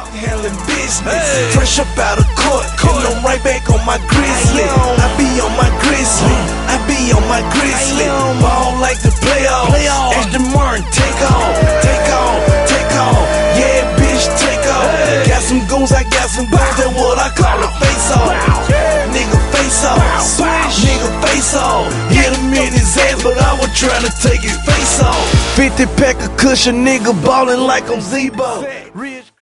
handling business. Fresh up out of court, and I'm right back on my grizzly. I be on my grizzly, I be on my grizzly. Ball like the playoffs. Ashton Martin, take off, take off, take off. Yeah, bitch, take off. Got some goons, I got some goons. That's what I call a face off. Nigga, face off. Nigga, face off. Hit him in his ass, but I was trying to take his face off. 50 pack of cushion, nigga ballin' like I'm Zebo.